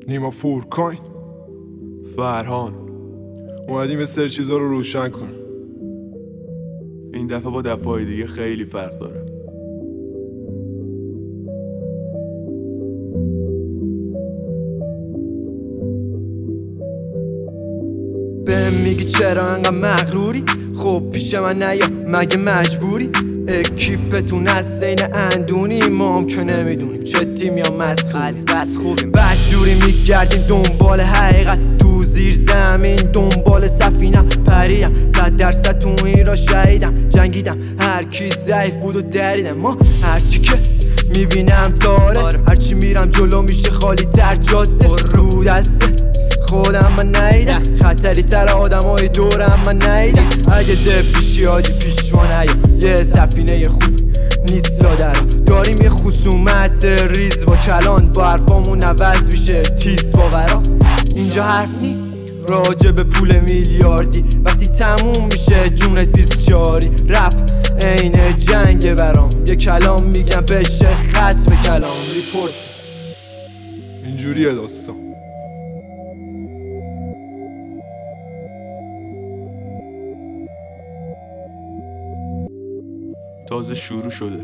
نیما فورکاین فرهان اومدیم یه سری چیزا رو روشن کن. این دفعه با دفعه دیگه خیلی فرق داره. بهم میگی چرا انقدر مغروری؟ خب پیش من نیا مگه مجبوری؟ اکیپتون از سین اندونی ما هم که نمیدونیم چه تیم یا مسخوری. از بس خوبیم بد جوری میگردیم دنبال حقیقت تو زیر زمین دنبال سفینم پریم 100% تو این را شهیدم جنگیدم هر کی ضعیف بود و دریدم ما هرچی که میبینم تاره هرچی میرم جلو میشه خالی تر جاده رو دسته خودم من نیدم خطری تر آدم های دورم من نیدم اگه دب پیشی آجی پیش ما نیا یه سفینه خوب نیست لادرم داریم یه خصومت ریز با کلان با حرفامون عوض میشه تیز باورا اینجا حرف نی راجع به پول میلیاردی وقتی تموم میشه جونت 24 رپ عین جنگ برام یه کلام میگم بشه ختم کلام ریپورت اینجوریه داستان. تازه شروع شده.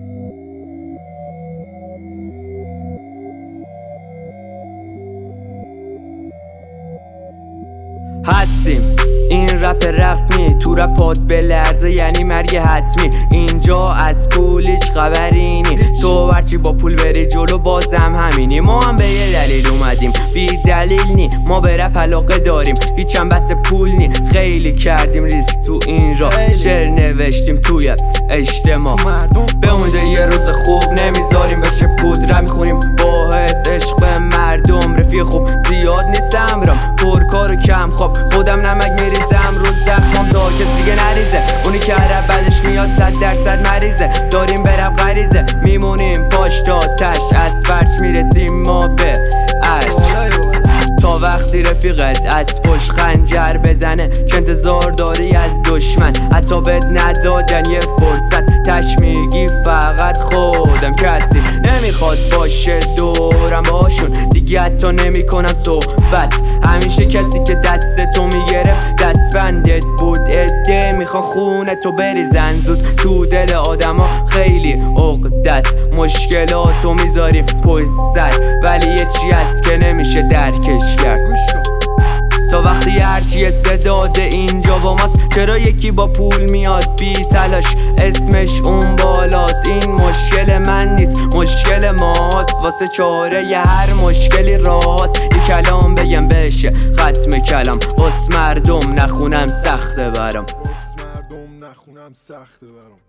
هستیم این رپ رقص نی تو رپات به لرزه یعنی مرگ حتمی اینجا از پول هیچ خبری نی تو ورچی با پول بری جلو بازم همینی ما هم به یه دلیل اومدیم بی دلیل نی ما به رپ علاقه داریم هیچم بس پول نی خیلی کردیم ریسک تو این راه شعر نوشتیم توی اجتماع بمونده یه روز خوب نمیذاریم بشه پودر میخونیم با حس عشق مردم رفیق خوب زیاد نیستم رام پرکار و کم خواب خودم نمک میریزم رو زخمام تا کسی دیگه نریزه اونی که عرب بعدش میاد 100% مریضه داریم برم غریزه میمونیم پاش تا تش از فرش میرسیم ما به عرش تا وقتی رفیقت از پشت خنجر بزنه چه انتظار داری از دشمن حتی بهت ندادن یه فرصت تش میگی فقط خودم کسی نمیخواد باشه دورم باشون دیگه حتی نمیکنم صحبت همیشه کسی که دست تو میگرفت دست بندت بود عده میخوان خونه تو بریزن زود تو دل آدما خیلی عقدست مشکلاتو میذاریم پشت سر ولی یه چی هست که نمیشه درکش کرد تا وقتی هرچی صداده اینجا با ماست چرا یکی با پول میاد بی تلاش اسمش اون بالاست این مشکل من نیست مشکل ماست واسه چاره ی هر مشکلی راست یه کلام بگم بشه ختم کلام واس مردم نخونم سخته برام